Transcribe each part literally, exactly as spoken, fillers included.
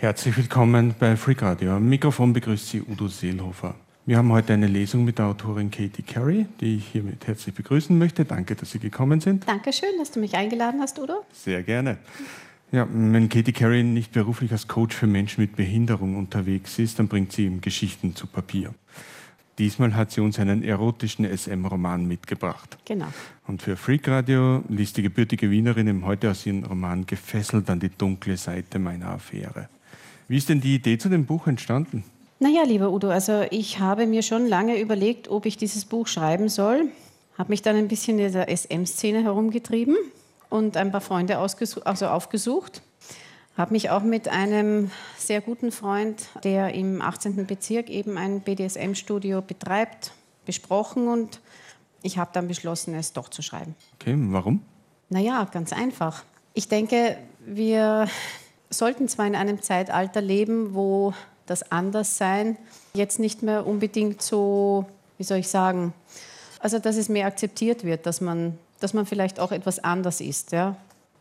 Herzlich willkommen bei Freak Radio. Am Mikrofon begrüßt Sie Udo Seelhofer. Wir haben heute eine Lesung mit der Autorin Katie Carey, die ich hiermit herzlich begrüßen möchte. Danke, dass Sie gekommen sind. Dankeschön, dass du mich eingeladen hast, Udo. Sehr gerne. Ja, wenn Katie Carey nicht beruflich als Coach für Menschen mit Behinderung unterwegs ist, dann bringt sie ihm Geschichten zu Papier. Diesmal hat sie uns einen erotischen S M-Roman mitgebracht. Genau. Und für Freak Radio liest die gebürtige Wienerin ihm heute aus ihrem Roman Gefesselt an die dunkle Seite meiner Affäre. Wie ist denn die Idee zu dem Buch entstanden? Naja, lieber Udo, also ich habe mir schon lange überlegt, ob ich dieses Buch schreiben soll. Habe mich dann ein bisschen in der S M-Szene herumgetrieben und ein paar Freunde ausgesucht, also aufgesucht. Habe mich auch mit einem sehr guten Freund, der im achtzehnten Bezirk eben ein B D S M-Studio betreibt, besprochen und ich habe dann beschlossen, es doch zu schreiben. Okay, warum? Naja, ganz einfach. Ich denke, wir sollten zwar in einem Zeitalter leben, wo das Anderssein jetzt nicht mehr unbedingt so, wie soll ich sagen, also dass es mehr akzeptiert wird, dass man, dass man vielleicht auch etwas anders ist. Ja?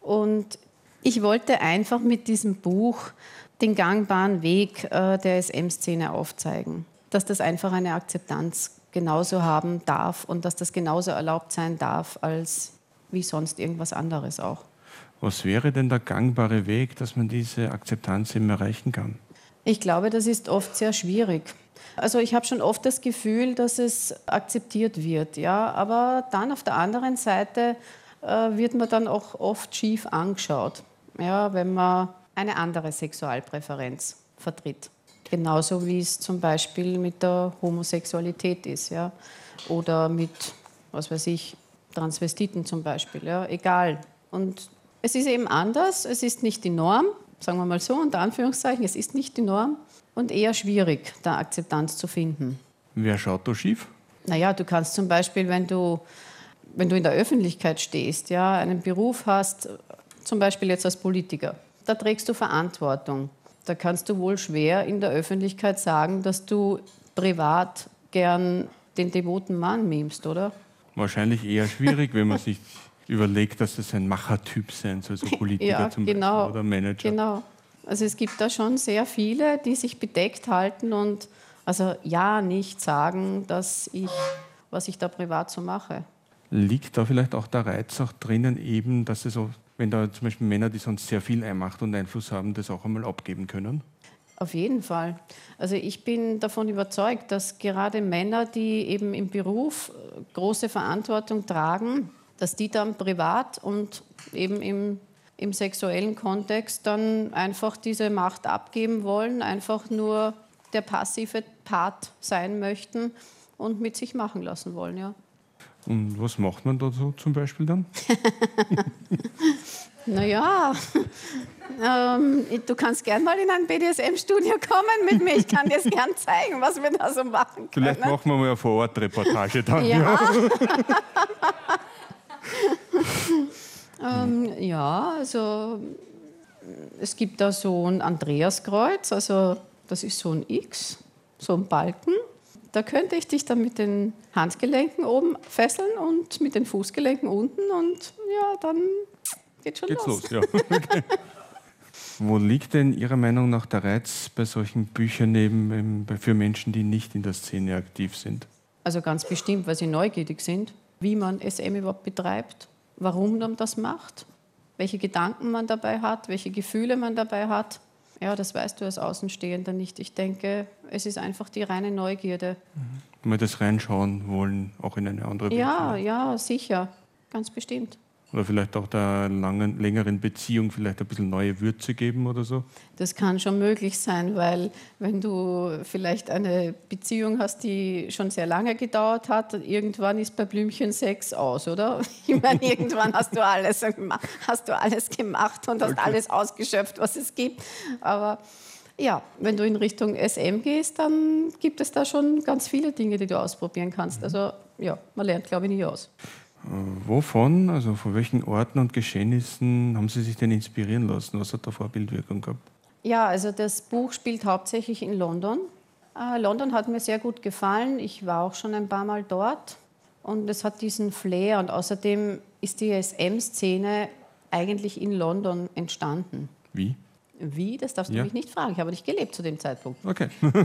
Und ich wollte einfach mit diesem Buch den gangbaren Weg äh, der S M-Szene aufzeigen, dass das einfach eine Akzeptanz genauso haben darf und dass das genauso erlaubt sein darf, als wie sonst irgendwas anderes auch. Was wäre denn der gangbare Weg, dass man diese Akzeptanz eben erreichen kann? Ich glaube, das ist oft sehr schwierig. Also ich habe schon oft das Gefühl, dass es akzeptiert wird, ja, aber dann auf der anderen Seite äh, wird man dann auch oft schief angeschaut, ja, wenn man eine andere Sexualpräferenz vertritt. Genauso wie es zum Beispiel mit der Homosexualität ist, ja, oder mit, was weiß ich, Transvestiten zum Beispiel, ja, egal. Und es ist eben anders, es ist nicht die Norm, sagen wir mal so, unter Anführungszeichen, es ist nicht die Norm und eher schwierig, da Akzeptanz zu finden. Wer schaut da schief? Naja, du kannst zum Beispiel, wenn du, wenn du in der Öffentlichkeit stehst, ja, einen Beruf hast, zum Beispiel jetzt als Politiker, da trägst du Verantwortung. Da kannst du wohl schwer in der Öffentlichkeit sagen, dass du privat gern den devoten Mann mimst, oder? Wahrscheinlich eher schwierig, wenn man sich überlegt, dass das ein Machertyp sein soll, so Politiker ja, zum genau, Beispiel oder Manager. Genau. Also es gibt da schon sehr viele, die sich bedeckt halten und also ja nicht sagen, dass ich, was ich da privat so mache. Liegt da vielleicht auch der Reiz auch drinnen eben, dass es so, wenn da zum Beispiel Männer, die sonst sehr viel Macht und Einfluss haben, das auch einmal abgeben können? Auf jeden Fall. Also ich bin davon überzeugt, dass gerade Männer, die eben im Beruf große Verantwortung tragen, dass die dann privat und eben im, im sexuellen Kontext dann einfach diese Macht abgeben wollen, einfach nur der passive Part sein möchten und mit sich machen lassen wollen, ja. Und was macht man da so zum Beispiel dann? Naja, ähm, du kannst gern mal in ein B D S M-Studio kommen mit mir. Ich kann dir gern zeigen, was wir da so machen können. Vielleicht machen wir mal eine Vor-Ort-Reportage dann. Ja. ähm, ja, also es gibt da so ein Andreaskreuz, also das ist so ein X, so ein Balken. Da könnte ich dich dann mit den Handgelenken oben fesseln und mit den Fußgelenken unten und ja, dann geht schon Geht's los. los, ja. Okay. Wo liegt denn Ihrer Meinung nach der Reiz bei solchen Büchern eben für Menschen, die nicht in der Szene aktiv sind? Also ganz bestimmt, weil sie neugierig sind, wie man S M überhaupt betreibt, warum man das macht, welche Gedanken man dabei hat, welche Gefühle man dabei hat. Ja, das weißt du als Außenstehender nicht. Ich denke, es ist einfach die reine Neugierde. Mhm. Mal das reinschauen wollen, auch in eine andere Welt. Ja, ja, sicher, ganz bestimmt. Oder vielleicht auch der langen, längeren Beziehung vielleicht ein bisschen neue Würze geben oder so? Das kann schon möglich sein, weil wenn du vielleicht eine Beziehung hast, die schon sehr lange gedauert hat, irgendwann ist bei Blümchen Sex aus, oder? Ich meine, irgendwann hast du alles, hast du alles gemacht und hast okay. alles ausgeschöpft, was es gibt. Aber ja, wenn du in Richtung S M gehst, dann gibt es da schon ganz viele Dinge, die du ausprobieren kannst. Also ja, man lernt, glaube ich, nie aus. Wovon, also von welchen Orten und Geschehnissen haben Sie sich denn inspirieren lassen? Was hat da Vorbildwirkung gehabt? Ja, also das Buch spielt hauptsächlich in London. Äh, London hat mir sehr gut gefallen. Ich war auch schon ein paar Mal dort. Und es hat diesen Flair. Und außerdem ist die S M-Szene eigentlich in London entstanden. Wie? Wie? Das darfst du Ja. mich nicht fragen. Ich habe nicht gelebt zu dem Zeitpunkt. Okay.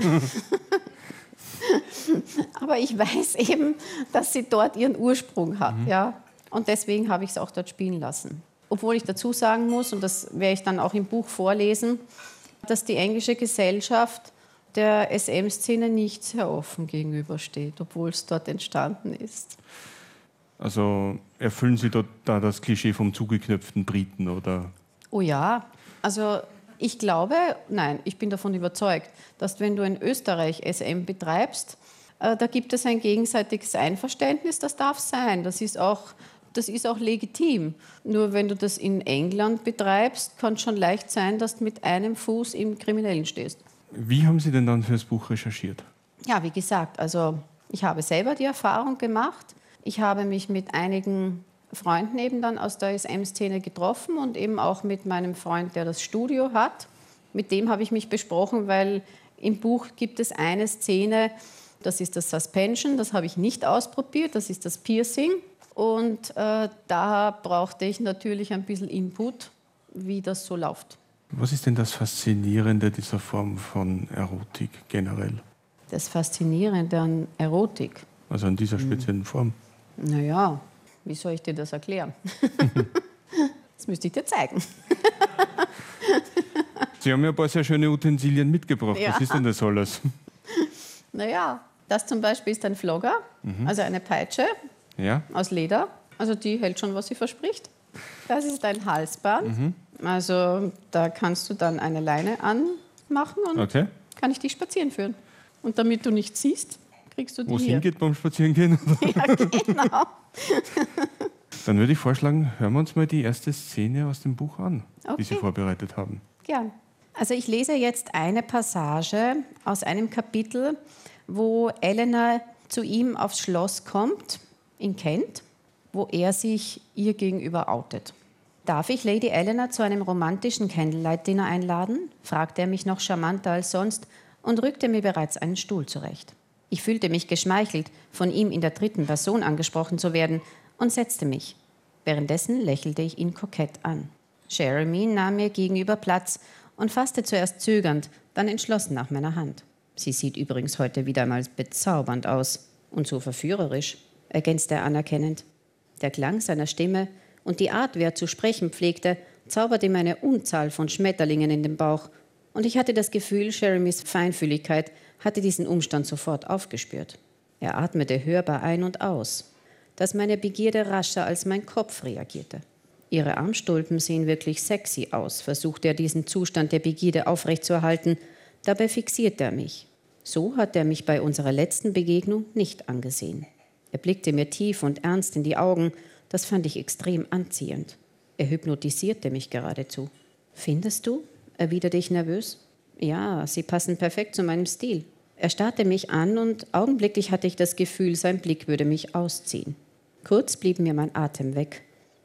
Aber ich weiß eben, dass sie dort ihren Ursprung hat. Mhm. Ja? Und deswegen habe ich es auch dort spielen lassen. Obwohl ich dazu sagen muss, und das werde ich dann auch im Buch vorlesen, dass die englische Gesellschaft der S M-Szene nicht sehr offen gegenübersteht, obwohl es dort entstanden ist. Also erfüllen Sie dort da das Klischee vom zugeknöpften Briten, oder? Oh ja, also ich glaube, nein, ich bin davon überzeugt, dass wenn du in Österreich S M betreibst, äh, da gibt es ein gegenseitiges Einverständnis, das darf sein, das ist auch, das ist auch legitim. Nur wenn du das in England betreibst, kann es schon leicht sein, dass du mit einem Fuß im Kriminellen stehst. Wie haben Sie denn dann für das Buch recherchiert? Ja, wie gesagt, also ich habe selber die Erfahrung gemacht. Ich habe mich mit einigen Freunden eben dann aus der S M-Szene getroffen und eben auch mit meinem Freund, der das Studio hat. Mit dem habe ich mich besprochen, weil im Buch gibt es eine Szene, das ist das Suspension, das habe ich nicht ausprobiert, das ist das Piercing. Und äh, da brauchte ich natürlich ein bisschen Input, wie das so läuft. Was ist denn das Faszinierende dieser Form von Erotik generell? Das Faszinierende an Erotik. Also an dieser speziellen Form? Naja, wie soll ich dir das erklären? Das müsste ich dir zeigen. Sie haben ja ein paar sehr schöne Utensilien mitgebracht. Ja. Was ist denn das alles? Naja, das zum Beispiel ist ein Flogger, mhm. also eine Peitsche Ja? aus Leder. Also die hält schon, was sie verspricht. Das ist ein Halsband. Mhm. Also da kannst du dann eine Leine anmachen und Okay. kann ich dich spazieren führen. Und damit du nichts siehst, kriegst du die Wo es hier. hingeht beim Spazierengehen? Ja, genau. Dann würde ich vorschlagen, hören wir uns mal die erste Szene aus dem Buch an, Okay. die Sie vorbereitet haben. Gern. Also ich lese jetzt eine Passage aus einem Kapitel, wo Elena zu ihm aufs Schloss kommt, in Kent, wo er sich ihr gegenüber outet. Darf ich Lady Elena zu einem romantischen Candlelight-Dinner einladen? Fragte er mich noch charmanter als sonst und rückte mir bereits einen Stuhl zurecht. Ich fühlte mich geschmeichelt, von ihm in der dritten Person angesprochen zu werden und setzte mich. Währenddessen lächelte ich ihn kokett an. Jeremy nahm mir gegenüber Platz und fasste zuerst zögernd, dann entschlossen nach meiner Hand. Sie sieht übrigens heute wieder einmal bezaubernd aus und so verführerisch, ergänzte er anerkennend. Der Klang seiner Stimme und die Art, wie er zu sprechen pflegte, zauberte mir eine Unzahl von Schmetterlingen in den Bauch und ich hatte das Gefühl, Jeremys Feinfühligkeit hatte diesen Umstand sofort aufgespürt. Er atmete hörbar ein und aus, dass meine Begierde rascher als mein Kopf reagierte. Ihre Armstulpen sehen wirklich sexy aus, versuchte er diesen Zustand der Begierde aufrechtzuerhalten. Dabei fixierte er mich. So hat er mich bei unserer letzten Begegnung nicht angesehen. Er blickte mir tief und ernst in die Augen. Das fand ich extrem anziehend. Er hypnotisierte mich geradezu. »Findest du?« erwiderte ich nervös. »Ja, sie passen perfekt zu meinem Stil.« Er starrte mich an und augenblicklich hatte ich das Gefühl, sein Blick würde mich ausziehen. Kurz blieb mir mein Atem weg.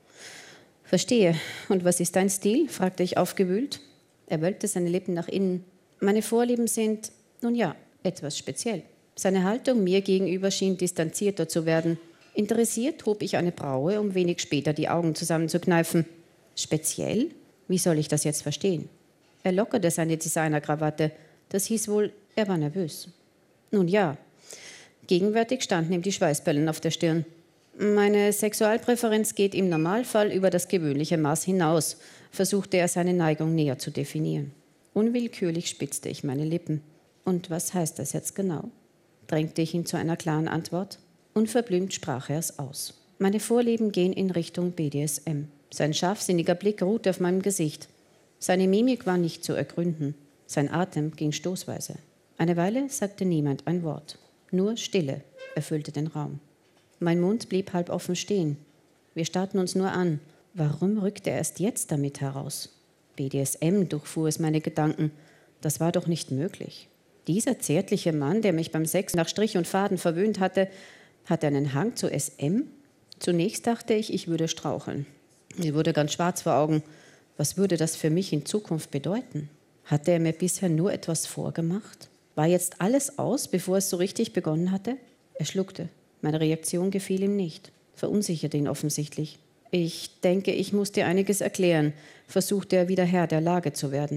»Verstehe. Und was ist dein Stil?« fragte ich aufgewühlt. Er wölbte seine Lippen nach innen. »Meine Vorlieben sind, nun ja, etwas speziell.« Seine Haltung mir gegenüber schien distanzierter zu werden. Interessiert hob ich eine Braue, um wenig später die Augen zusammenzukneifen. »Speziell? Wie soll ich das jetzt verstehen?« Er lockerte seine Designerkrawatte. Das hieß wohl, er war nervös. »Nun ja.« Gegenwärtig standen ihm die Schweißperlen auf der Stirn. »Meine Sexualpräferenz geht im Normalfall über das gewöhnliche Maß hinaus«, versuchte er seine Neigung näher zu definieren. Unwillkürlich spitzte ich meine Lippen. »Und was heißt das jetzt genau?« drängte ich ihn zu einer klaren Antwort. Unverblümt sprach er es aus. »Meine Vorlieben gehen in Richtung B D S M.« Sein scharfsinniger Blick ruhte auf meinem Gesicht. Seine Mimik war nicht zu ergründen. Sein Atem ging stoßweise. Eine Weile sagte niemand ein Wort. Nur Stille erfüllte den Raum. Mein Mund blieb halb offen stehen. Wir starrten uns nur an. Warum rückte er erst jetzt damit heraus? B D S M durchfuhr es meine Gedanken. Das war doch nicht möglich. Dieser zärtliche Mann, der mich beim Sex nach Strich und Faden verwöhnt hatte, hatte einen Hang zu S M? Zunächst dachte ich, ich würde straucheln. Mir wurde ganz schwarz vor Augen. Was würde das für mich in Zukunft bedeuten? Hatte er mir bisher nur etwas vorgemacht? War jetzt alles aus, bevor es so richtig begonnen hatte? Er schluckte. Meine Reaktion gefiel ihm nicht, verunsicherte ihn offensichtlich. Ich denke, ich muss dir einiges erklären, versuchte er wieder Herr der Lage zu werden.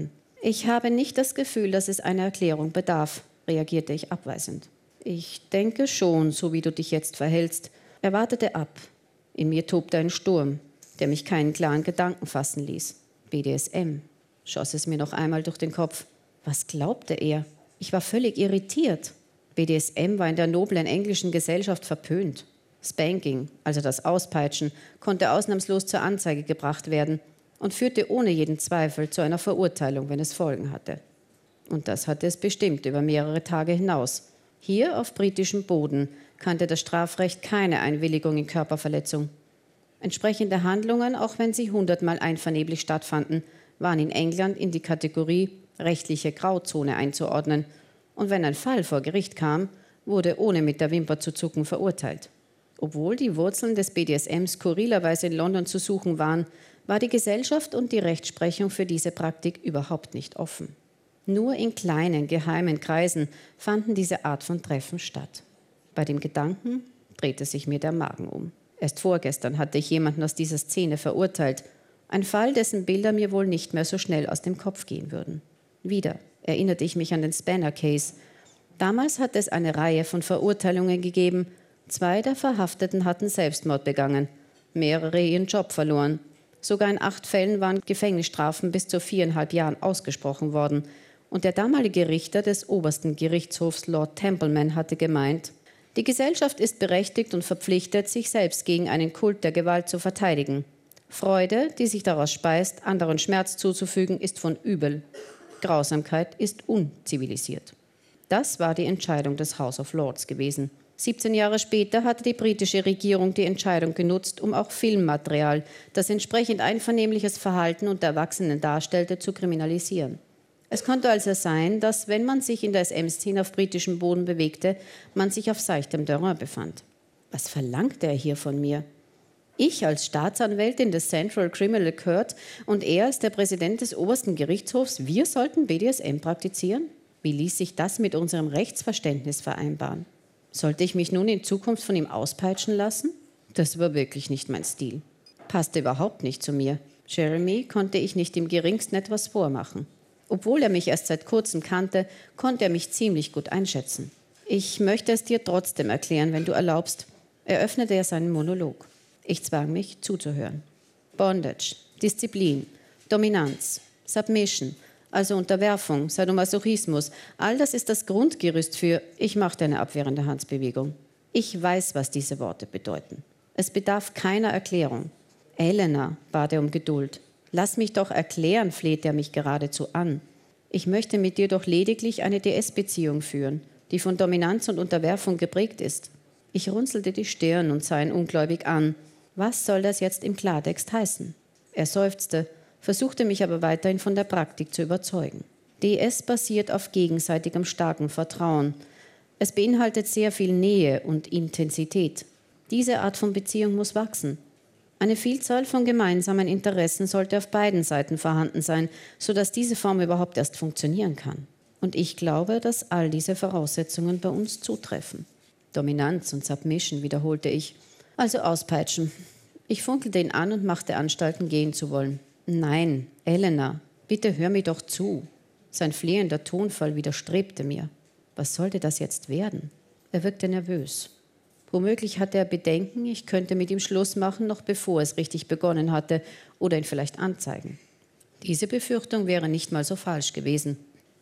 Ich habe nicht das Gefühl, dass es einer Erklärung bedarf, reagierte ich abweisend. Ich denke schon, so wie du dich jetzt verhältst. Er wartete ab. In mir tobte ein Sturm, der mich keinen klaren Gedanken fassen ließ. B D S M, schoss es mir noch einmal durch den Kopf. Was glaubte er? Ich war völlig irritiert. B D S M war in der noblen englischen Gesellschaft verpönt. Spanking, also das Auspeitschen, konnte ausnahmslos zur Anzeige gebracht werden und führte ohne jeden Zweifel zu einer Verurteilung, wenn es Folgen hatte. Und das hatte es bestimmt über mehrere Tage hinaus. Hier auf britischem Boden kannte das Strafrecht keine Einwilligung in Körperverletzung. Entsprechende Handlungen, auch wenn sie hundertmal einvernehmlich stattfanden, waren in England in die Kategorie rechtliche Grauzone einzuordnen. Und wenn ein Fall vor Gericht kam, wurde ohne mit der Wimper zu zucken verurteilt. Obwohl die Wurzeln des B D S M skurrilerweise in London zu suchen waren, war die Gesellschaft und die Rechtsprechung für diese Praktik überhaupt nicht offen. Nur in kleinen, geheimen Kreisen fanden diese Art von Treffen statt. Bei dem Gedanken drehte sich mir der Magen um. Erst vorgestern hatte ich jemanden aus dieser Szene verurteilt. Ein Fall, dessen Bilder mir wohl nicht mehr so schnell aus dem Kopf gehen würden. Wieder erinnerte ich mich an den Spanner-Case. Damals hatte es eine Reihe von Verurteilungen gegeben. Zwei der Verhafteten hatten Selbstmord begangen, mehrere ihren Job verloren. Sogar in acht Fällen waren Gefängnisstrafen bis zu viereinhalb Jahren ausgesprochen worden. Und der damalige Richter des obersten Gerichtshofs, Lord Templeman, hatte gemeint, die Gesellschaft ist berechtigt und verpflichtet, sich selbst gegen einen Kult der Gewalt zu verteidigen. Freude, die sich daraus speist, anderen Schmerz zuzufügen, ist von übel. Grausamkeit ist unzivilisiert. Das war die Entscheidung des House of Lords gewesen. siebzehn Jahre später hatte die britische Regierung die Entscheidung genutzt, um auch Filmmaterial, das entsprechend einvernehmliches Verhalten unter Erwachsenen darstellte, zu kriminalisieren. Es konnte also sein, dass, wenn man sich in der S M-Szene auf britischem Boden bewegte, man sich auf seichtem Terrain befand. Was verlangte er hier von mir? Ich als Staatsanwältin des Central Criminal Court und er als der Präsident des obersten Gerichtshofs, wir sollten B D S M praktizieren? Wie ließ sich das mit unserem Rechtsverständnis vereinbaren? Sollte ich mich nun in Zukunft von ihm auspeitschen lassen? Das war wirklich nicht mein Stil. Passte überhaupt nicht zu mir. Jeremy konnte ich nicht im geringsten etwas vormachen. Obwohl er mich erst seit kurzem kannte, konnte er mich ziemlich gut einschätzen. Ich möchte es dir trotzdem erklären, wenn du erlaubst, eröffnete er seinen Monolog. Ich zwang mich, zuzuhören. Bondage, Disziplin, Dominanz, Submission, also Unterwerfung, Sadomasochismus, all das ist das Grundgerüst für, ich machte eine abwehrende Handbewegung. Ich weiß, was diese Worte bedeuten. Es bedarf keiner Erklärung. Elena, bat er um Geduld. Lass mich doch erklären, flehte er mich geradezu an. Ich möchte mit dir doch lediglich eine D S-Beziehung führen, die von Dominanz und Unterwerfung geprägt ist. Ich runzelte die Stirn und sah ihn ungläubig an. Was soll das jetzt im Klartext heißen? Er seufzte, versuchte mich aber weiterhin von der Praktik zu überzeugen. D S basiert auf gegenseitigem starkem Vertrauen. Es beinhaltet sehr viel Nähe und Intensität. Diese Art von Beziehung muss wachsen. Eine Vielzahl von gemeinsamen Interessen sollte auf beiden Seiten vorhanden sein, sodass diese Form überhaupt erst funktionieren kann. Und ich glaube, dass all diese Voraussetzungen bei uns zutreffen. Dominanz und Submission, wiederholte ich. Also auspeitschen. Ich funkelte ihn an und machte Anstalten, gehen zu wollen. Nein, Elena, bitte hör mir doch zu. Sein flehender Tonfall widerstrebte mir. Was sollte das jetzt werden? Er wirkte nervös. Womöglich hatte er Bedenken, ich könnte mit ihm Schluss machen, noch bevor es richtig begonnen hatte, oder ihn vielleicht anzeigen. Diese Befürchtung wäre nicht mal so falsch gewesen.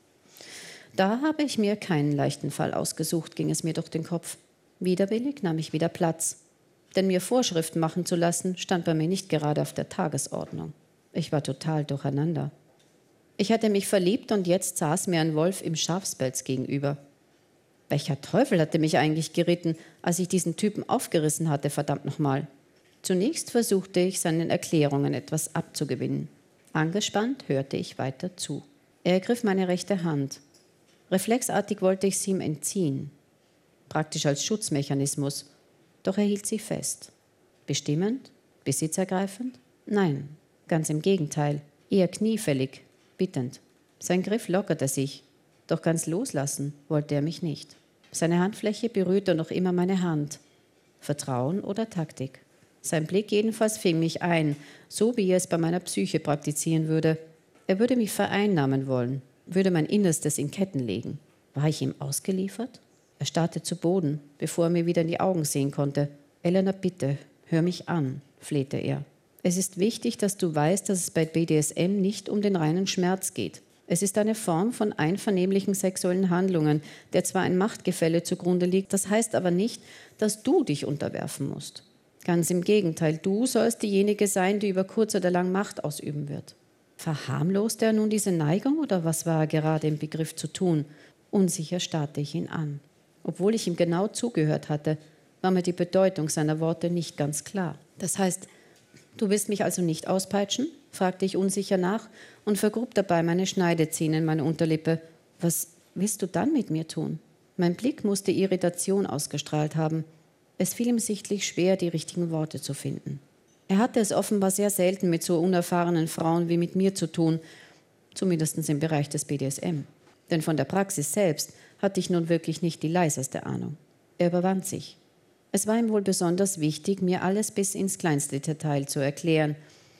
Da habe ich mir keinen leichten Fall ausgesucht, ging es mir durch den Kopf. Widerwillig nahm ich wieder Platz. Denn mir Vorschriften machen zu lassen, stand bei mir nicht gerade auf der Tagesordnung. Ich war total durcheinander. Ich hatte mich verliebt und jetzt saß mir ein Wolf im Schafspelz gegenüber. Welcher Teufel hatte mich eigentlich geritten, als ich diesen Typen aufgerissen hatte, verdammt nochmal? Zunächst versuchte ich, seinen Erklärungen etwas abzugewinnen. Angespannt hörte ich weiter zu. Er ergriff meine rechte Hand. Reflexartig wollte ich sie ihm entziehen. Praktisch als Schutzmechanismus. Doch er hielt sie fest. Bestimmend? Besitzergreifend? Nein, ganz im Gegenteil. Eher kniefällig, bittend. Sein Griff lockerte sich. Doch ganz loslassen wollte er mich nicht. Seine Handfläche berührte noch immer meine Hand. Vertrauen oder Taktik? Sein Blick jedenfalls fing mich ein, so wie er es bei meiner Psyche praktizieren würde. Er würde mich vereinnahmen wollen, würde mein Innerstes in Ketten legen. War ich ihm ausgeliefert? Er starrte zu Boden, bevor er mir wieder in die Augen sehen konnte. »Elena, bitte, hör mich an«, flehte er. »Es ist wichtig, dass du weißt, dass es bei B D S M nicht um den reinen Schmerz geht. Es ist eine Form von einvernehmlichen sexuellen Handlungen, der zwar ein Machtgefälle zugrunde liegt, das heißt aber nicht, dass du dich unterwerfen musst. Ganz im Gegenteil, du sollst diejenige sein, die über kurz oder lang Macht ausüben wird.« Verharmloste er nun diese Neigung oder was war er gerade im Begriff zu tun? Unsicher starrte ich ihn an. Obwohl ich ihm genau zugehört hatte, war mir die Bedeutung seiner Worte nicht ganz klar. »Das heißt, du willst mich also nicht auspeitschen?« fragte ich unsicher nach und vergrub dabei meine Schneidezähne in meine Unterlippe. »Was willst du dann mit mir tun?« Mein Blick musste Irritation ausgestrahlt haben. Es fiel ihm sichtlich schwer, die richtigen Worte zu finden. Er hatte es offenbar sehr selten mit so unerfahrenen Frauen wie mit mir zu tun, zumindest im Bereich des B D S M. Denn von der Praxis selbst hatte ich nun wirklich nicht die leiseste Ahnung. Er überwand sich. Es war ihm wohl besonders wichtig, mir alles bis ins kleinste Detail zu erklären.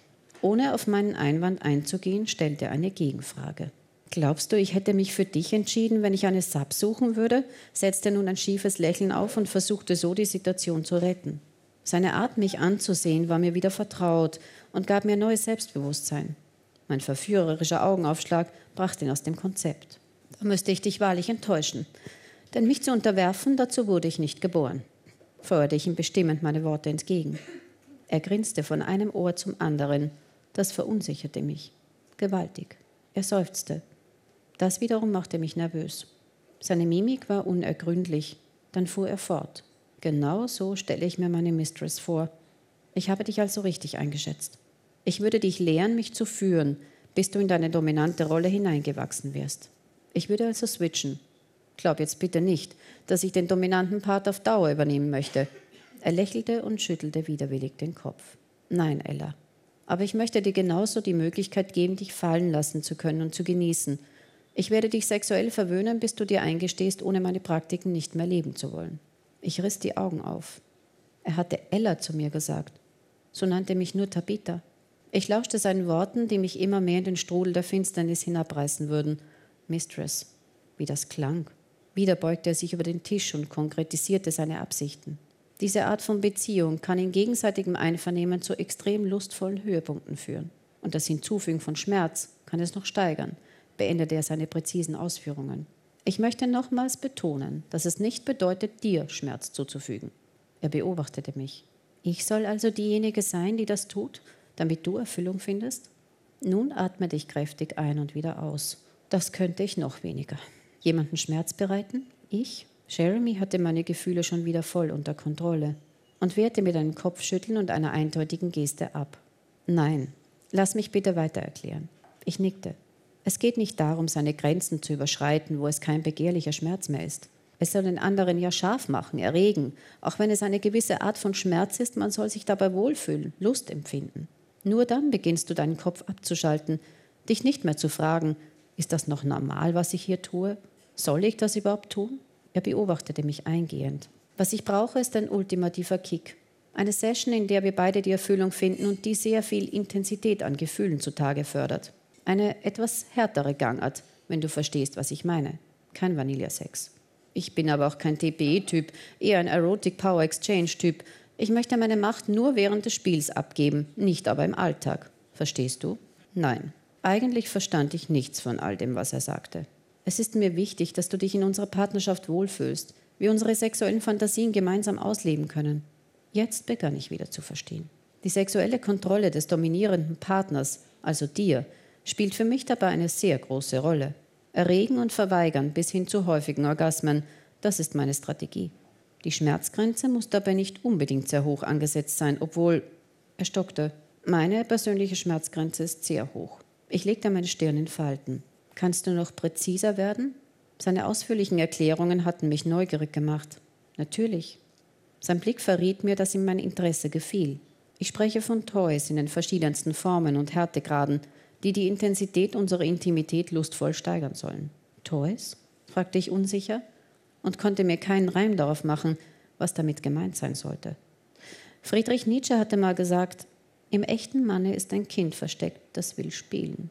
Ohne auf meinen Einwand einzugehen, stellte er eine Gegenfrage. »Glaubst du, ich hätte mich für dich entschieden, wenn ich eine Sub suchen würde?« setzte nun ein schiefes Lächeln auf und versuchte so, die Situation zu retten. Seine Art, mich anzusehen, war mir wieder vertraut und gab mir neues Selbstbewusstsein. Mein verführerischer Augenaufschlag brachte ihn aus dem Konzept. Da müsste ich dich wahrlich enttäuschen. Denn mich zu unterwerfen, dazu wurde ich nicht geboren, feuerte ich ihm bestimmend meine Worte entgegen. Er grinste von einem Ohr zum anderen. Das verunsicherte mich. Gewaltig. Er seufzte. Das wiederum machte mich nervös. Seine Mimik war unergründlich. Dann fuhr er fort. Genau so stelle ich mir meine Mistress vor. Ich habe dich also richtig eingeschätzt. Ich würde dich lehren, mich zu führen, bis du in deine dominante Rolle hineingewachsen wirst. Ich würde also switchen. Glaub jetzt bitte nicht, dass ich den dominanten Part auf Dauer übernehmen möchte. Er lächelte und schüttelte widerwillig den Kopf. Nein, Ella. Aber ich möchte dir genauso die Möglichkeit geben, dich fallen lassen zu können und zu genießen. Ich werde dich sexuell verwöhnen, bis du dir eingestehst, ohne meine Praktiken nicht mehr leben zu wollen. Ich riss die Augen auf. Er hatte Ella zu mir gesagt. So nannte mich nur Tabitha. Ich lauschte seinen Worten, die mich immer mehr in den Strudel der Finsternis hinabreißen würden. Mistress. Wie das klang. Wieder beugte er sich über den Tisch und konkretisierte seine Absichten. Diese Art von Beziehung kann in gegenseitigem Einvernehmen zu extrem lustvollen Höhepunkten führen. Und das Hinzufügen von Schmerz kann es noch steigern, beendete er seine präzisen Ausführungen. Ich möchte nochmals betonen, dass es nicht bedeutet, dir Schmerz zuzufügen. Er beobachtete mich. Ich soll also diejenige sein, die das tut, damit du Erfüllung findest? Nun atme dich kräftig ein und wieder aus. Das könnte ich noch weniger. Jemanden Schmerz bereiten? Ich? Jeremy hatte meine Gefühle schon wieder voll unter Kontrolle und wehrte mit einem Kopfschütteln und einer eindeutigen Geste ab. Nein, lass mich bitte weiter erklären. Ich nickte. Es geht nicht darum, seine Grenzen zu überschreiten, wo es kein begehrlicher Schmerz mehr ist. Es soll den anderen ja scharf machen, erregen. Auch wenn es eine gewisse Art von Schmerz ist, man soll sich dabei wohlfühlen, Lust empfinden. Nur dann beginnst du deinen Kopf abzuschalten, dich nicht mehr zu fragen, ist das noch normal, was ich hier tue? Soll ich das überhaupt tun? Er beobachtete mich eingehend. Was ich brauche, ist ein ultimativer Kick. Eine Session, in der wir beide die Erfüllung finden und die sehr viel Intensität an Gefühlen zutage fördert. Eine etwas härtere Gangart, wenn du verstehst, was ich meine. Kein Vanilla-Sex. Ich bin aber auch kein T P E-Typ, eher ein Erotic Power Exchange-Typ. Ich möchte meine Macht nur während des Spiels abgeben, nicht aber im Alltag. Verstehst du? Nein. Eigentlich verstand ich nichts von all dem, was er sagte. Es ist mir wichtig, dass du dich in unserer Partnerschaft wohlfühlst, wir unsere sexuellen Fantasien gemeinsam ausleben können. Jetzt begann ich wieder zu verstehen. Die sexuelle Kontrolle des dominierenden Partners, also dir, spielt für mich dabei eine sehr große Rolle. Erregen und verweigern bis hin zu häufigen Orgasmen, das ist meine Strategie. Die Schmerzgrenze muss dabei nicht unbedingt sehr hoch angesetzt sein, obwohl, er stockte, meine persönliche Schmerzgrenze ist sehr hoch. Ich legte meine Stirn in Falten. Kannst du noch präziser werden? Seine ausführlichen Erklärungen hatten mich neugierig gemacht. Natürlich. Sein Blick verriet mir, dass ihm mein Interesse gefiel. Ich spreche von Toys in den verschiedensten Formen und Härtegraden, die die Intensität unserer Intimität lustvoll steigern sollen. Toys? Fragte ich unsicher und konnte mir keinen Reim darauf machen, was damit gemeint sein sollte. Friedrich Nietzsche hatte mal gesagt, im echten Manne ist ein Kind versteckt, das will spielen.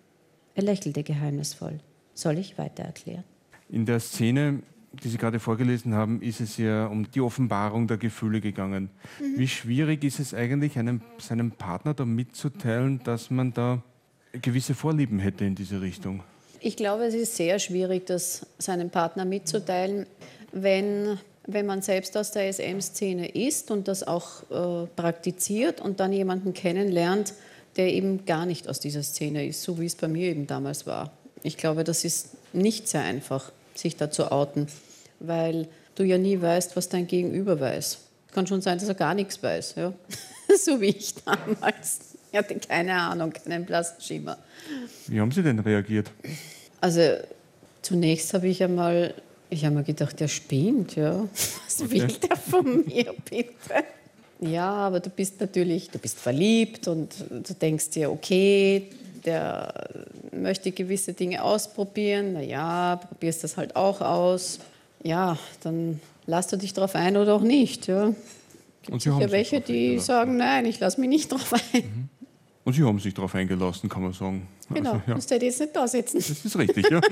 Er lächelte geheimnisvoll. Soll ich weiter erklären? In der Szene, die Sie gerade vorgelesen haben, ist es ja um die Offenbarung der Gefühle gegangen. Mhm. Wie schwierig ist es eigentlich, einem, seinem Partner da mitzuteilen, dass man da gewisse Vorlieben hätte in diese Richtung? Ich glaube, es ist sehr schwierig, das seinem Partner mitzuteilen, wenn, wenn man selbst aus der S M-Szene ist und das auch äh, praktiziert und dann jemanden kennenlernt, der eben gar nicht aus dieser Szene ist, so wie es bei mir eben damals war. Ich glaube, das ist nicht sehr einfach, sich da zu outen, weil du ja nie weißt, was dein Gegenüber weiß. Es kann schon sein, dass er gar nichts weiß, ja? So wie ich damals. Ich hatte keine Ahnung, keinen blassen Schimmer. Wie haben Sie denn reagiert? Also zunächst habe ich einmal, ich habe mir gedacht, der spinnt, ja. Was okay. will der von mir, bitte? Ja, aber du bist natürlich, du bist verliebt und du denkst dir, okay, der möchte gewisse Dinge ausprobieren. Na ja, probierst das halt auch aus. Ja, dann lass du dich drauf ein oder auch nicht. Ja. Gibt sicher welche, die sagen, nein, ich lasse mich nicht drauf ein. Mhm. Und Sie haben sich darauf eingelassen, kann man sagen. Genau, also, ja. Musst du jetzt nicht da sitzen. Das ist richtig, ja.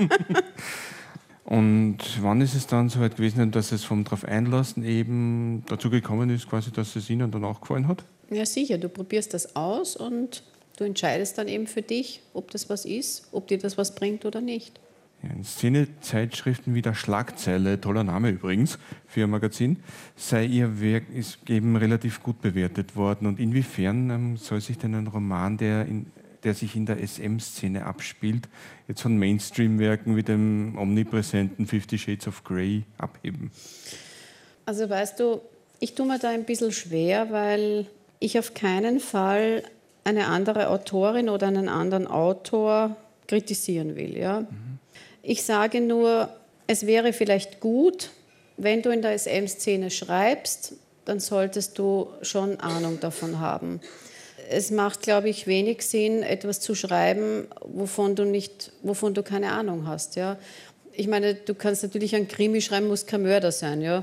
Und wann ist es dann so weit gewesen, dass es vom drauf einlassen eben dazu gekommen ist, quasi, dass es Ihnen dann auch gefallen hat? Ja, sicher. Du probierst das aus und du entscheidest dann eben für dich, ob das was ist, ob dir das was bringt oder nicht. Ja, in Szene-Zeitschriften wie der Schlagzeile, toller Name übrigens für Ihr Magazin, sei Ihr Werk ist eben relativ gut bewertet worden. Und inwiefern ähm, soll sich denn ein Roman, der, in, der sich in der S M-Szene abspielt, jetzt von Mainstream-Werken wie dem omnipräsenten Fifty Shades of Grey abheben? Also weißt du, ich tue mir da ein bisschen schwer, weil ich auf keinen Fall eine andere Autorin oder einen anderen Autor kritisieren will. Ja? Mhm. Ich sage nur, es wäre vielleicht gut, wenn du in der S M-Szene schreibst, dann solltest du schon Ahnung davon haben. Es macht, glaube ich, wenig Sinn, etwas zu schreiben, wovon du, nicht, wovon du keine Ahnung hast. Ja? Ich meine, du kannst natürlich einen Krimi schreiben, musst kein Mörder sein. Ja?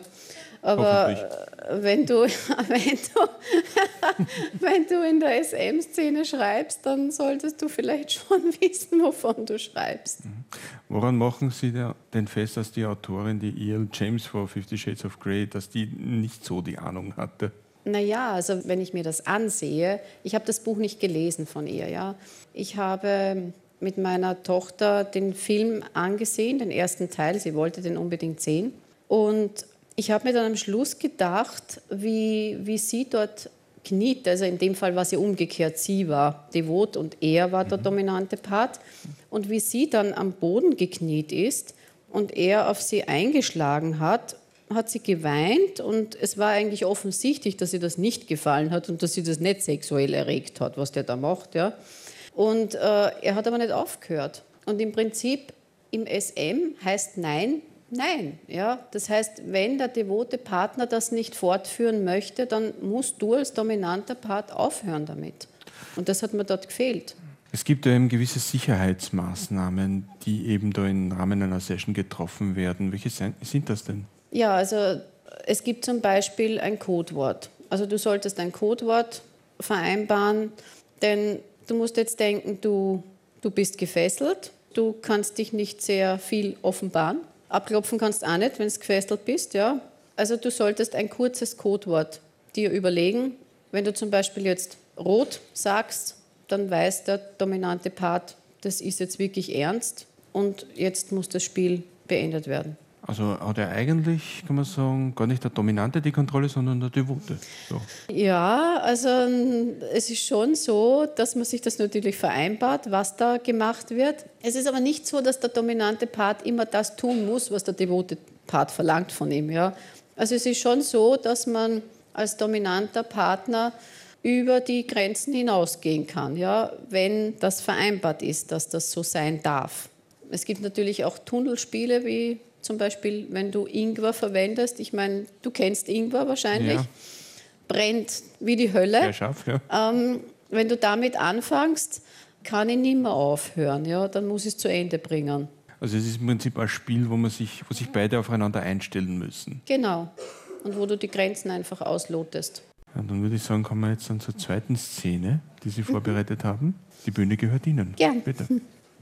Aber wenn du, wenn, du, wenn du in der S M-Szene schreibst, dann solltest du vielleicht schon wissen, wovon du schreibst. Woran machen Sie denn fest, dass die Autorin, die E L James vor Fifty Shades of Grey, dass die nicht so die Ahnung hatte? Naja, also wenn ich mir das ansehe, ich habe das Buch nicht gelesen von ihr. Ja. Ich habe mit meiner Tochter den Film angesehen, den ersten Teil, sie wollte den unbedingt sehen. Und ich habe mir dann am Schluss gedacht, wie, wie sie dort kniet. Also in dem Fall war sie umgekehrt. Sie war devot und er war der dominante Part. Und wie sie dann am Boden gekniet ist und er auf sie eingeschlagen hat, hat sie geweint. Und es war eigentlich offensichtlich, dass ihr das nicht gefallen hat und dass sie das nicht sexuell erregt hat, was der da macht. Ja. Und äh, er hat aber nicht aufgehört. Und im Prinzip im S M heißt Nein, Nein, ja, das heißt, wenn der devote Partner das nicht fortführen möchte, dann musst du als dominanter Part aufhören damit. Und das hat mir dort gefehlt. Es gibt ja eben gewisse Sicherheitsmaßnahmen, die eben da im Rahmen einer Session getroffen werden. Welche sind das denn? Ja, also es gibt zum Beispiel ein Codewort. Also du solltest ein Codewort vereinbaren, denn du musst jetzt denken, du, du bist gefesselt, du kannst dich nicht sehr viel offenbaren. Abklopfen kannst du auch nicht, wenn du gefesselt bist. Ja. Also du solltest ein kurzes Codewort dir überlegen. Wenn du zum Beispiel jetzt rot sagst, dann weiß der dominante Part, das ist jetzt wirklich ernst und jetzt muss das Spiel beendet werden. Also hat er eigentlich, kann man sagen, gar nicht der Dominante die Kontrolle, sondern der Devote. So. Ja, also es ist schon so, dass man sich das natürlich vereinbart, was da gemacht wird. Es ist aber nicht so, dass der dominante Part immer das tun muss, was der devote Part verlangt von ihm. Ja. Also es ist schon so, dass man als dominanter Partner über die Grenzen hinausgehen kann, ja, wenn das vereinbart ist, dass das so sein darf. Es gibt natürlich auch Tunnelspiele, wie zum Beispiel, wenn du Ingwer verwendest. Ich meine, du kennst Ingwer wahrscheinlich. Ja. Brennt wie die Hölle. Sehr scharf, ja. Ähm, wenn du damit anfängst, kann ich nicht mehr aufhören. Ja, dann muss ich es zu Ende bringen. Also es ist im Prinzip ein Spiel, wo, man sich, wo sich beide aufeinander einstellen müssen. Genau. Und wo du die Grenzen einfach auslotest. Ja, dann würde ich sagen, kommen wir jetzt dann zur zweiten Szene, die Sie vorbereitet haben. Die Bühne gehört Ihnen. Gern. Bitte.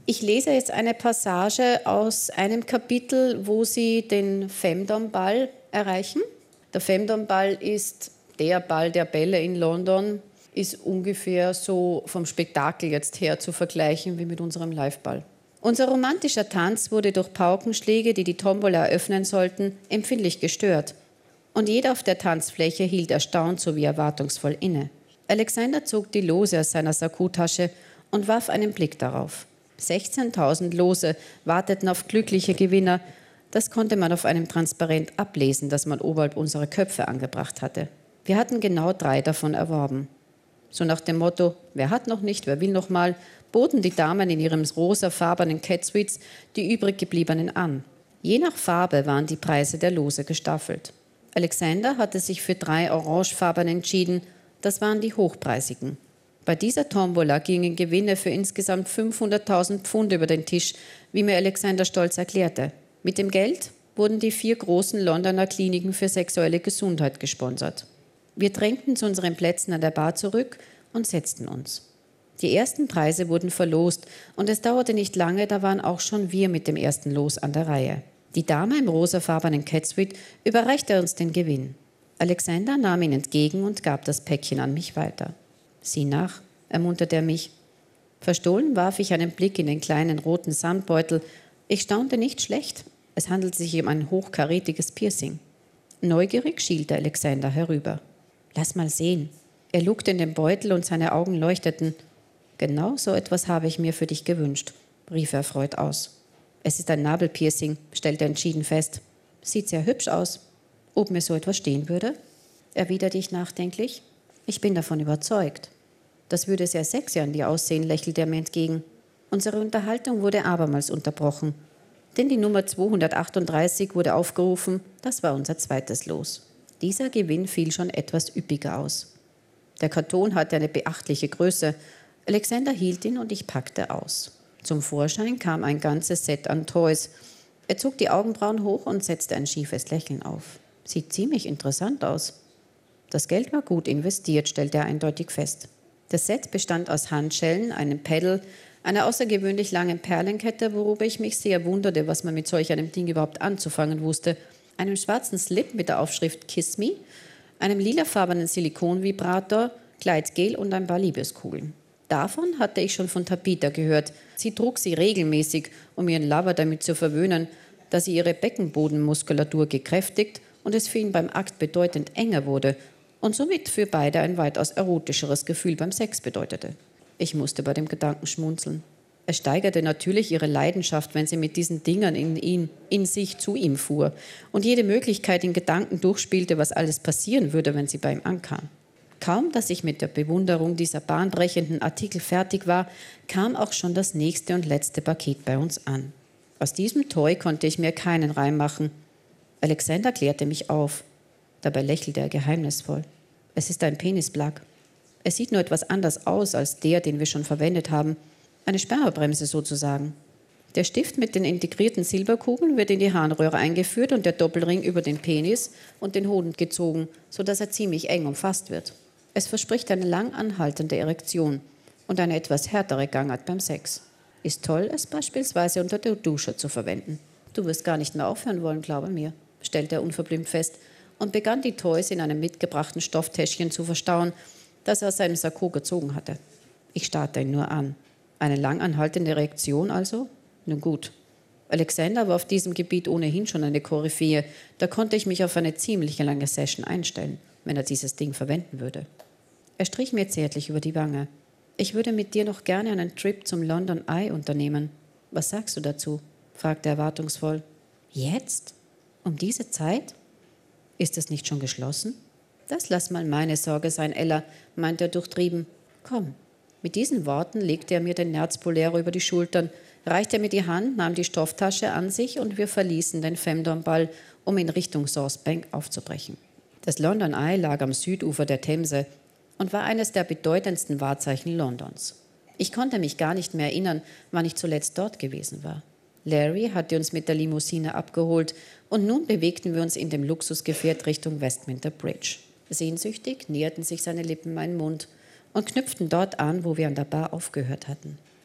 Ich lese jetzt eine Passage aus einem Kapitel, wo Sie den Femdom-Ball erreichen. Der Femdom-Ball ist der Ball der Bälle in London, ist ungefähr so vom Spektakel jetzt her zu vergleichen wie mit unserem Liveball. Unser romantischer Tanz wurde durch Paukenschläge, die die Tombola eröffnen sollten, empfindlich gestört. Und jeder auf der Tanzfläche hielt erstaunt sowie erwartungsvoll inne. Alexander zog die Lose aus seiner Sakkotasche und warf einen Blick darauf. sechzehntausend Lose warteten auf glückliche Gewinner. Das konnte man auf einem Transparent ablesen, das man oberhalb unserer Köpfe angebracht hatte. Wir hatten genau drei davon erworben. So nach dem Motto, wer hat noch nicht, wer will noch mal, boten die Damen in ihren rosafarbenen Catsuites die übrig gebliebenen an. Je nach Farbe waren die Preise der Lose gestaffelt. Alexander hatte sich für drei orangefarbene entschieden, das waren die hochpreisigen. Bei dieser Tombola gingen Gewinne für insgesamt fünfhunderttausend Pfund über den Tisch, wie mir Alexander stolz erklärte. Mit dem Geld wurden die vier großen Londoner Kliniken für sexuelle Gesundheit gesponsert. Wir drängten zu unseren Plätzen an der Bar zurück und setzten uns. Die ersten Preise wurden verlost und es dauerte nicht lange, da waren auch schon wir mit dem ersten Los an der Reihe. Die Dame im rosafarbenen Catsuit überreichte uns den Gewinn. Alexander nahm ihn entgegen und gab das Päckchen an mich weiter. Sieh nach, ermunterte er mich. Verstohlen warf ich einen Blick in den kleinen roten Samtbeutel. Ich staunte nicht schlecht. Es handelte sich um ein hochkarätiges Piercing. Neugierig schielte Alexander herüber. Lass mal sehen. Er lugte in den Beutel und seine Augen leuchteten. Genau so etwas habe ich mir für dich gewünscht, rief er erfreut aus. Es ist ein Nabelpiercing, stellte er entschieden fest. Sieht sehr hübsch aus. Ob mir so etwas stehen würde? Erwiderte ich nachdenklich. Ich bin davon überzeugt. Das würde sehr sexy an dir aussehen, lächelte er mir entgegen. Unsere Unterhaltung wurde abermals unterbrochen, denn die Nummer zweihundertachtunddreißig wurde aufgerufen, das war unser zweites Los. Dieser Gewinn fiel schon etwas üppiger aus. Der Karton hatte eine beachtliche Größe. Alexander hielt ihn und ich packte aus. Zum Vorschein kam ein ganzes Set an Toys. Er zog die Augenbrauen hoch und setzte ein schiefes Lächeln auf. Sieht ziemlich interessant aus. Das Geld war gut investiert, stellte er eindeutig fest. Das Set bestand aus Handschellen, einem Pedal, einer außergewöhnlich langen Perlenkette, worüber ich mich sehr wunderte, was man mit solch einem Ding überhaupt anzufangen wusste, einem schwarzen Slip mit der Aufschrift Kiss Me, einem lilafarbenen Silikonvibrator, Gleitgel und ein paar Liebeskugeln. Davon hatte ich schon von Tabitha gehört. Sie trug sie regelmäßig, um ihren Lover damit zu verwöhnen, dass sie ihre Beckenbodenmuskulatur gekräftigt und es für ihn beim Akt bedeutend enger wurde und somit für beide ein weitaus erotischeres Gefühl beim Sex bedeutete. Ich musste bei dem Gedanken schmunzeln. Es steigerte natürlich ihre Leidenschaft, wenn sie mit diesen Dingern in ihn, in sich zu ihm fuhr und jede Möglichkeit in Gedanken durchspielte, was alles passieren würde, wenn sie bei ihm ankam. Kaum, dass ich mit der Bewunderung dieser bahnbrechenden Artikel fertig war, kam auch schon das nächste und letzte Paket bei uns an. Aus diesem Toy konnte ich mir keinen Reim machen. Alexander klärte mich auf. Dabei lächelte er geheimnisvoll. Es ist ein Penisplug. Es sieht nur etwas anders aus als der, den wir schon verwendet haben. Eine Spermabremse sozusagen. Der Stift mit den integrierten Silberkugeln wird in die Harnröhre eingeführt und der Doppelring über den Penis und den Hoden gezogen, sodass er ziemlich eng umfasst wird. Es verspricht eine lang anhaltende Erektion und eine etwas härtere Gangart beim Sex. Ist toll, es beispielsweise unter der Dusche zu verwenden. Du wirst gar nicht mehr aufhören wollen, glaube mir, stellte er unverblümt fest und begann die Toys in einem mitgebrachten Stofftäschchen zu verstauen, das er aus seinem Sakko gezogen hatte. Ich starrte ihn nur an. Eine lang anhaltende Erektion also? Nun gut. Alexander war auf diesem Gebiet ohnehin schon eine Koryphäe. Da konnte ich mich auf eine ziemlich lange Session einstellen, wenn er dieses Ding verwenden würde. Er strich mir zärtlich über die Wange. Ich würde mit dir noch gerne einen Trip zum London Eye unternehmen. Was sagst du dazu? Fragte er erwartungsvoll. Jetzt? Um diese Zeit? Ist es nicht schon geschlossen? Das lass mal meine Sorge sein, Ella, meinte er durchtrieben. Komm. Mit diesen Worten legte er mir den Nerzbolero über die Schultern, reichte mir die Hand, nahm die Stofftasche an sich und wir verließen den Femdom-Ball, um in Richtung South Bank aufzubrechen. Das London Eye lag am Südufer der Themse und war eines der bedeutendsten Wahrzeichen Londons. Ich konnte mich gar nicht mehr erinnern, wann ich zuletzt dort gewesen war. Larry hatte uns mit der Limousine abgeholt und nun bewegten wir uns in dem Luxusgefährt Richtung Westminster Bridge. Sehnsüchtig näherten sich seine Lippen meinen Mund und knüpften dort an, wo wir an der Bar aufgehört hatten.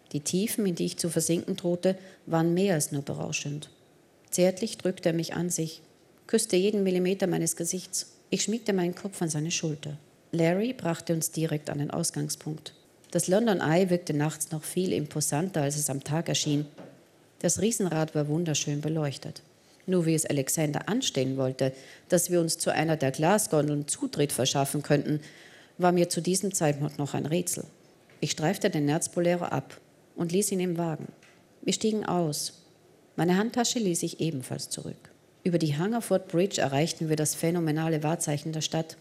Die Tiefen, in die ich zu versinken drohte, waren mehr als nur berauschend. Zärtlich drückte er mich an sich, küsste jeden Millimeter meines Gesichts. Ich schmiegte meinen Kopf an seine Schulter. Larry brachte uns direkt an den Ausgangspunkt. Das London Eye wirkte nachts noch viel imposanter, als es am Tag erschien. Das Riesenrad war wunderschön beleuchtet. Nur wie es Alexander anstellen wollte, dass wir uns zu einer der Glasgondeln Zutritt verschaffen könnten, war mir zu diesem Zeitpunkt noch ein Rätsel. Ich streifte den Nerzbolero ab und ließ ihn im Wagen. Wir stiegen aus. Meine Handtasche ließ ich ebenfalls zurück. Über die Hungerford Bridge erreichten wir das phänomenale Wahrzeichen der Stadt.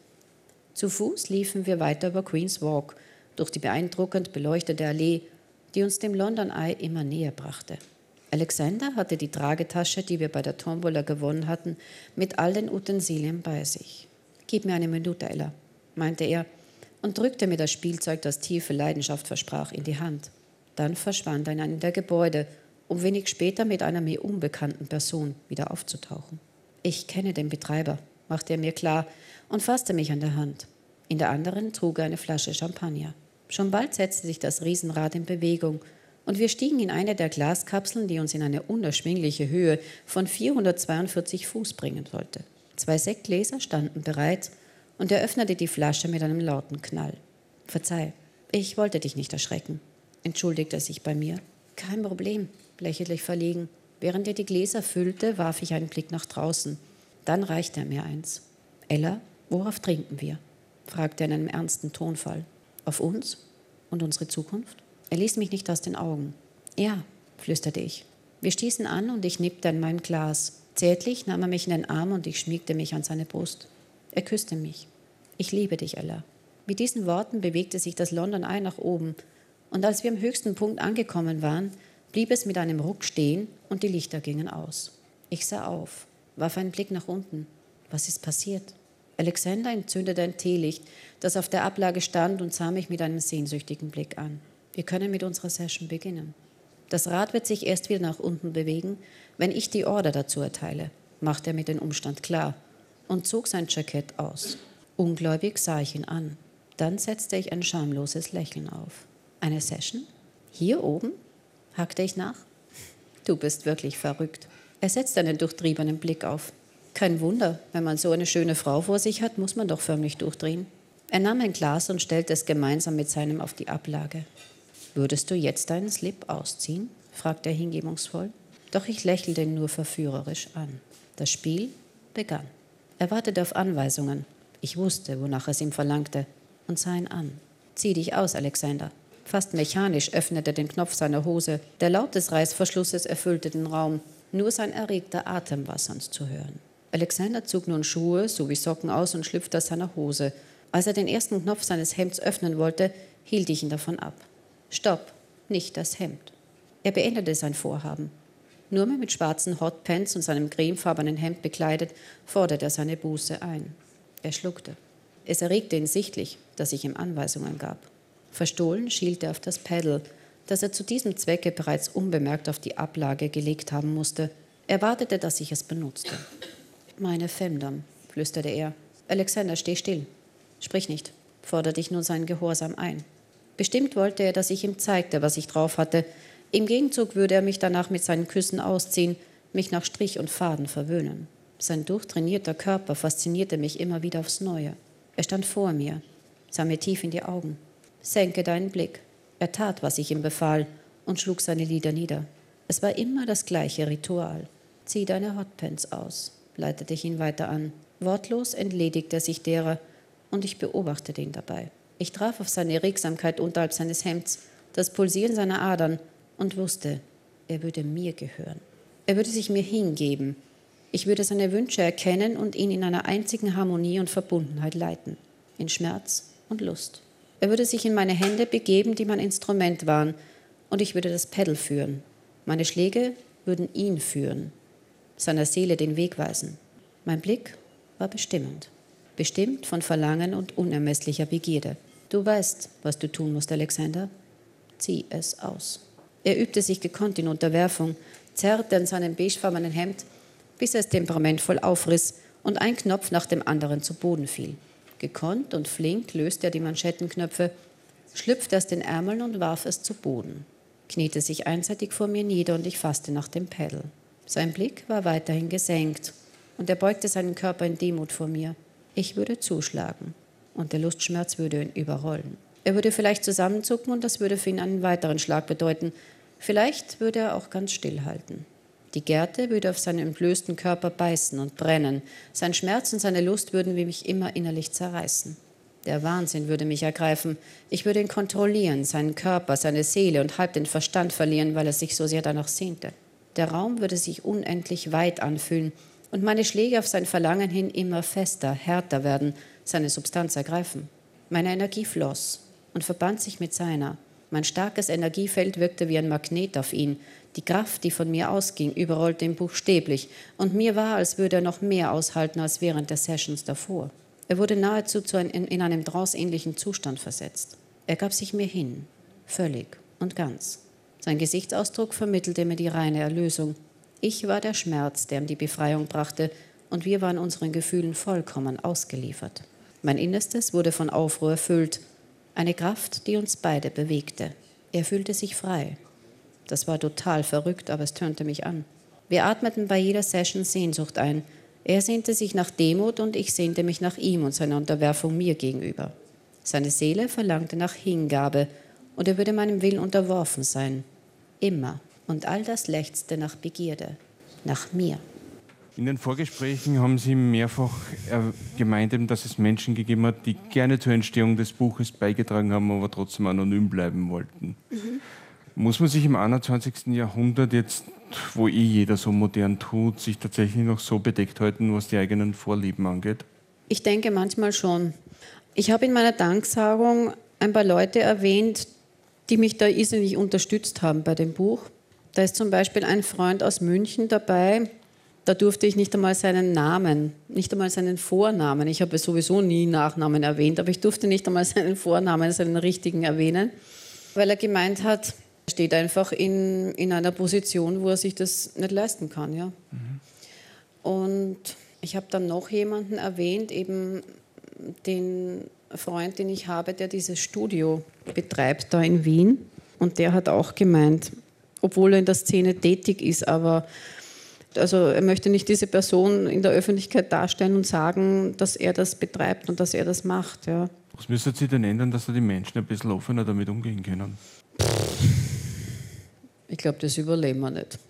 Zu Fuß liefen wir weiter über Queen's Walk, durch die beeindruckend beleuchtete Allee, die uns dem London Eye immer näher brachte. Alexander hatte die Tragetasche, die wir bei der Tombola gewonnen hatten, mit all den Utensilien bei sich. »Gib mir eine Minute, Ella«, meinte er und drückte mir das Spielzeug, das tiefe Leidenschaft versprach, in die Hand. Dann verschwand er in einem der Gebäude, um wenig später mit einer mir unbekannten Person wieder aufzutauchen. »Ich kenne den Betreiber«, machte er mir klar und fasste mich an der Hand. In der anderen trug er eine Flasche Champagner. Schon bald setzte sich das Riesenrad in Bewegung und wir stiegen in eine der Glaskapseln, die uns in eine unerschwingliche Höhe von vierhundertzweiundvierzig Fuß bringen sollte. Zwei Sektgläser standen bereit und er öffnete die Flasche mit einem lauten Knall. »Verzeih, ich wollte dich nicht erschrecken«, entschuldigte er sich bei mir. »Kein Problem«, lächelte ich verlegen. Während er die Gläser füllte, warf ich einen Blick nach draußen. Dann reichte er mir eins. »Ella, worauf trinken wir?« fragte er in einem ernsten Tonfall. »Auf uns und unsere Zukunft?« Er ließ mich nicht aus den Augen. »Ja«, flüsterte ich. Wir stießen an und ich nippte an meinem Glas. Zärtlich nahm er mich in den Arm und ich schmiegte mich an seine Brust. Er küsste mich. »Ich liebe dich, Ella.« Mit diesen Worten bewegte sich das London Eye nach oben. Und als wir am höchsten Punkt angekommen waren, blieb es mit einem Ruck stehen und die Lichter gingen aus. Ich sah auf, warf einen Blick nach unten. Was ist passiert? Alexander entzündete ein Teelicht, das auf der Ablage stand und sah mich mit einem sehnsüchtigen Blick an. Wir können mit unserer Session beginnen. Das Rad wird sich erst wieder nach unten bewegen, wenn ich die Order dazu erteile, machte er mir den Umstand klar und zog sein Jackett aus. Ungläubig sah ich ihn an. Dann setzte ich ein schamloses Lächeln auf. Eine Session? Hier oben? Hackte ich nach. Du bist wirklich verrückt. Er setzte einen durchtriebenen Blick auf. Kein Wunder, wenn man so eine schöne Frau vor sich hat, muss man doch förmlich durchdrehen. Er nahm ein Glas und stellte es gemeinsam mit seinem auf die Ablage. »Würdest du jetzt deinen Slip ausziehen?« fragte er hingebungsvoll. Doch ich lächelte ihn nur verführerisch an. Das Spiel begann. Er wartete auf Anweisungen. Ich wusste, wonach es ihm verlangte, und sah ihn an. »Zieh dich aus, Alexander.« Fast mechanisch öffnete er den Knopf seiner Hose. Der Laut des Reißverschlusses erfüllte den Raum. Nur sein erregter Atem war sonst zu hören. Alexander zog nun Schuhe sowie Socken aus und schlüpfte aus seiner Hose. Als er den ersten Knopf seines Hemds öffnen wollte, hielt ich ihn davon ab. »Stopp, nicht das Hemd.« Er beendete sein Vorhaben. Nur mehr mit schwarzen Hotpants und seinem cremefarbenen Hemd bekleidet, forderte er seine Buße ein. Er schluckte. Es erregte ihn sichtlich, dass ich ihm Anweisungen gab. Verstohlen schielte er auf das Pedal, das er zu diesem Zwecke bereits unbemerkt auf die Ablage gelegt haben musste. Er wartete, dass ich es benutzte. »Meine Femdom«, flüsterte er. »Alexander, steh still. Sprich nicht«, forderte ich nun seinen Gehorsam ein. Bestimmt wollte er, dass ich ihm zeigte, was ich drauf hatte. Im Gegenzug würde er mich danach mit seinen Küssen ausziehen, mich nach Strich und Faden verwöhnen. Sein durchtrainierter Körper faszinierte mich immer wieder aufs Neue. Er stand vor mir, sah mir tief in die Augen. »Senke deinen Blick.« Er tat, was ich ihm befahl, und schlug seine Lider nieder. Es war immer das gleiche Ritual. »Zieh deine Hotpants aus«, leitete ich ihn weiter an. Wortlos entledigte er sich derer, und ich beobachtete ihn dabei. Ich traf auf seine Regsamkeit unterhalb seines Hemds, das Pulsieren seiner Adern, und wusste, er würde mir gehören. Er würde sich mir hingeben. Ich würde seine Wünsche erkennen und ihn in einer einzigen Harmonie und Verbundenheit leiten, in Schmerz und Lust. Er würde sich in meine Hände begeben, die mein Instrument waren, und ich würde das Pedal führen. Meine Schläge würden ihn führen, seiner Seele den Weg weisen. Mein Blick war bestimmend, bestimmt von Verlangen und unermesslicher Begierde. »Du weißt, was du tun musst, Alexander. Zieh es aus.« Er übte sich gekonnt in Unterwerfung, zerrte an seinem beigefarbenen Hemd, bis er es temperamentvoll aufriss und ein Knopf nach dem anderen zu Boden fiel. Gekonnt und flink löste er die Manschettenknöpfe, schlüpfte aus den Ärmeln und warf es zu Boden. kniete sich einseitig vor mir nieder und ich fasste nach dem Pedal. Sein Blick war weiterhin gesenkt und er beugte seinen Körper in Demut vor mir. Ich würde zuschlagen und der Lustschmerz würde ihn überrollen. Er würde vielleicht zusammenzucken und das würde für ihn einen weiteren Schlag bedeuten. Vielleicht würde er auch ganz stillhalten. Die Gerte würde auf seinen entblößten Körper beißen und brennen. Sein Schmerz und seine Lust würden wie mich immer innerlich zerreißen. Der Wahnsinn würde mich ergreifen. Ich würde ihn kontrollieren, seinen Körper, seine Seele und halb den Verstand verlieren, weil er sich so sehr danach sehnte. Der Raum würde sich unendlich weit anfühlen und meine Schläge auf sein Verlangen hin immer fester, härter werden, seine Substanz ergreifen. Meine Energie floss und verband sich mit seiner. Mein starkes Energiefeld wirkte wie ein Magnet auf ihn. Die Kraft, die von mir ausging, überrollte ihn buchstäblich und mir war, als würde er noch mehr aushalten als während der Sessions davor. Er wurde nahezu zu ein, in, in einem tranceähnlichen Zustand versetzt. Er gab sich mir hin, völlig und ganz. Sein Gesichtsausdruck vermittelte mir die reine Erlösung. Ich war der Schmerz, der ihm die Befreiung brachte, und wir waren unseren Gefühlen vollkommen ausgeliefert. Mein Innerstes wurde von Aufruhr erfüllt, eine Kraft, die uns beide bewegte. Er fühlte sich frei. Das war total verrückt, aber es tönte mich an. Wir atmeten bei jeder Session Sehnsucht ein. Er sehnte sich nach Demut und ich sehnte mich nach ihm und seiner Unterwerfung mir gegenüber. Seine Seele verlangte nach Hingabe und er würde meinem Willen unterworfen sein. Immer. Und all das lechzte nach Begierde. Nach mir. In den Vorgesprächen haben Sie mehrfach gemeint, dass es Menschen gegeben hat, die gerne zur Entstehung des Buches beigetragen haben, aber trotzdem anonym bleiben wollten. Mhm. Muss man sich im einundzwanzigsten Jahrhundert jetzt, wo eh jeder so modern tut, sich tatsächlich noch so bedeckt halten, was die eigenen Vorlieben angeht? Ich denke manchmal schon. Ich habe in meiner Danksagung ein paar Leute erwähnt, die mich da irrsinnig unterstützt haben bei dem Buch. Da ist zum Beispiel ein Freund aus München dabei, da durfte ich nicht einmal seinen Namen, nicht einmal seinen Vornamen, ich habe sowieso nie Nachnamen erwähnt, aber ich durfte nicht einmal seinen Vornamen, seinen richtigen erwähnen, weil er gemeint hat, er steht einfach in, in einer Position, wo er sich das nicht leisten kann. Ja. Mhm. Und ich habe dann noch jemanden erwähnt, eben den Freund, den ich habe, der dieses Studio betreibt da in Wien. Und der hat auch gemeint, obwohl er in der Szene tätig ist, aber also er möchte nicht diese Person in der Öffentlichkeit darstellen und sagen, dass er das betreibt und dass er das macht. Ja. Was müsste sich denn ändern, dass da die Menschen ein bisschen offener damit umgehen können? Ich glaube, das überleben wir nicht.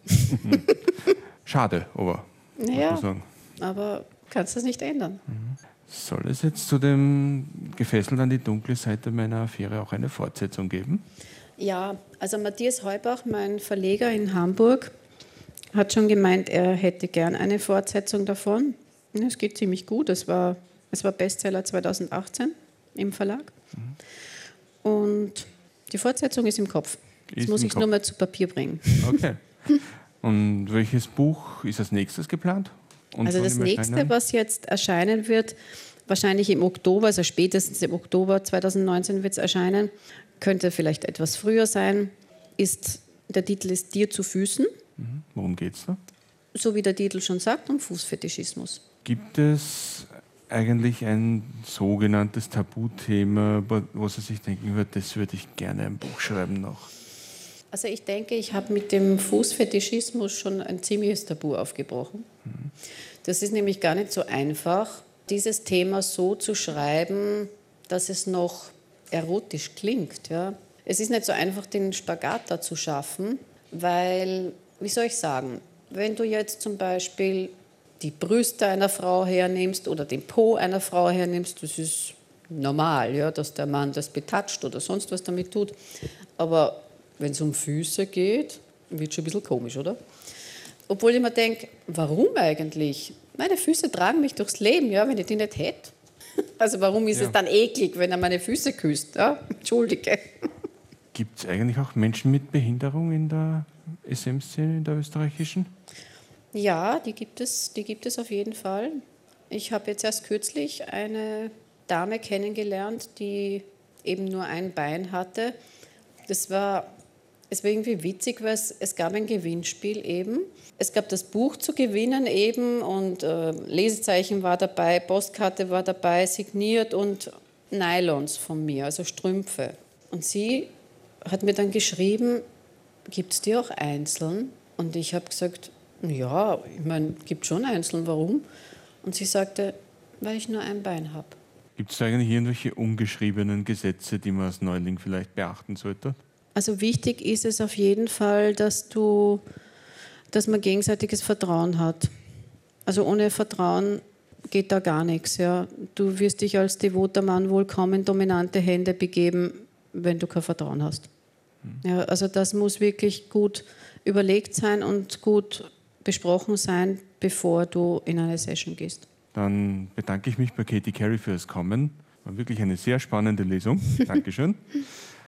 Schade, aber naja, muss man sagen. Aber kannst das nicht ändern. Soll es jetzt zu dem Gefesselt an die dunkle Seite meiner Affäre auch eine Fortsetzung geben? Ja, also Matthias Heubach, mein Verleger in Hamburg, hat schon gemeint, er hätte gern eine Fortsetzung davon. Es geht ziemlich gut. Es war, es war Bestseller zweitausendachtzehn im Verlag. Mhm. Und die Fortsetzung ist im Kopf. Jetzt muss ich es nur mal zu Papier bringen. Okay. Und welches Buch ist als nächstes geplant? Und also das nächste, was jetzt erscheinen wird, wahrscheinlich im Oktober, also spätestens im Oktober zweitausendneunzehn wird es erscheinen, könnte vielleicht etwas früher sein, ist, der Titel ist Dir zu Füßen. Mhm. Worum geht es da? So wie der Titel schon sagt, um Fußfetischismus. Gibt es eigentlich ein sogenanntes Tabuthema, wo Sie sich denken würde, das würde ich gerne ein Buch schreiben noch? Also ich denke, ich habe mit dem Fußfetischismus schon ein ziemliches Tabu aufgebrochen. Mhm. Das ist nämlich gar nicht so einfach, dieses Thema so zu schreiben, dass es noch erotisch klingt. Ja. Es ist nicht so einfach, den Spagat da zu schaffen, weil, wie soll ich sagen, wenn du jetzt zum Beispiel die Brüste einer Frau hernimmst oder den Po einer Frau hernimmst, das ist normal, ja, dass der Mann das betatscht oder sonst was damit tut. Aber wenn es um Füße geht, wird es schon ein bisschen komisch, oder? Obwohl ich mir denke, warum eigentlich? Meine Füße tragen mich durchs Leben, ja, wenn ich die nicht hätte. Also warum ist ja. es dann eklig, wenn er meine Füße küsst? Ja? Entschuldige. Gibt es eigentlich auch Menschen mit Behinderung in der S M-Szene, in der österreichischen? Ja, die gibt es, die gibt es auf jeden Fall. Ich habe jetzt erst kürzlich eine Dame kennengelernt, die eben nur ein Bein hatte. Das war, es war irgendwie witzig, weil es, es gab ein Gewinnspiel eben. Es gab das Buch zu gewinnen eben und äh, Lesezeichen war dabei, Postkarte war dabei, signiert und Nylons von mir, also Strümpfe. Und sie hat mir dann geschrieben, gibt es die auch einzeln? Und ich habe gesagt, ja, ich meine, gibt schon einzeln, warum? Und sie sagte, weil ich nur ein Bein habe. Gibt es da eigentlich irgendwelche ungeschriebenen Gesetze, die man als Neuling vielleicht beachten sollte? Also wichtig ist es auf jeden Fall, dass, du, dass man gegenseitiges Vertrauen hat. Also ohne Vertrauen geht da gar nichts. Ja. Du wirst dich als devoter Mann wohl kaum in dominante Hände begeben, wenn du kein Vertrauen hast. Mhm. Ja, also das muss wirklich gut überlegt sein und gut besprochen sein, bevor du in eine Session gehst. Dann bedanke ich mich bei Katie Carey fürs Kommen. War wirklich eine sehr spannende Lesung. Dankeschön.